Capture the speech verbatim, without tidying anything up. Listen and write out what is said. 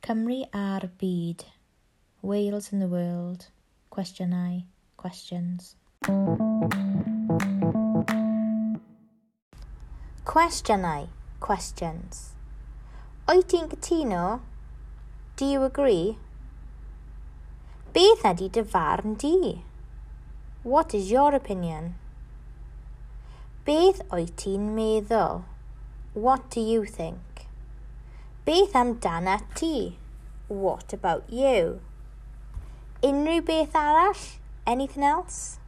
Cymru a'r byd. Wales in the world. Cwestiynau. Questions. Cwestiynau. Questions. Wyt ti'n cytuno? Do you agree? Beth ydy dy farn di? What is your opinion? Beth wyt ti'n meddwl? What do you think? Beth amdana ti? What about you? Unrhyw beth arall? Anything else?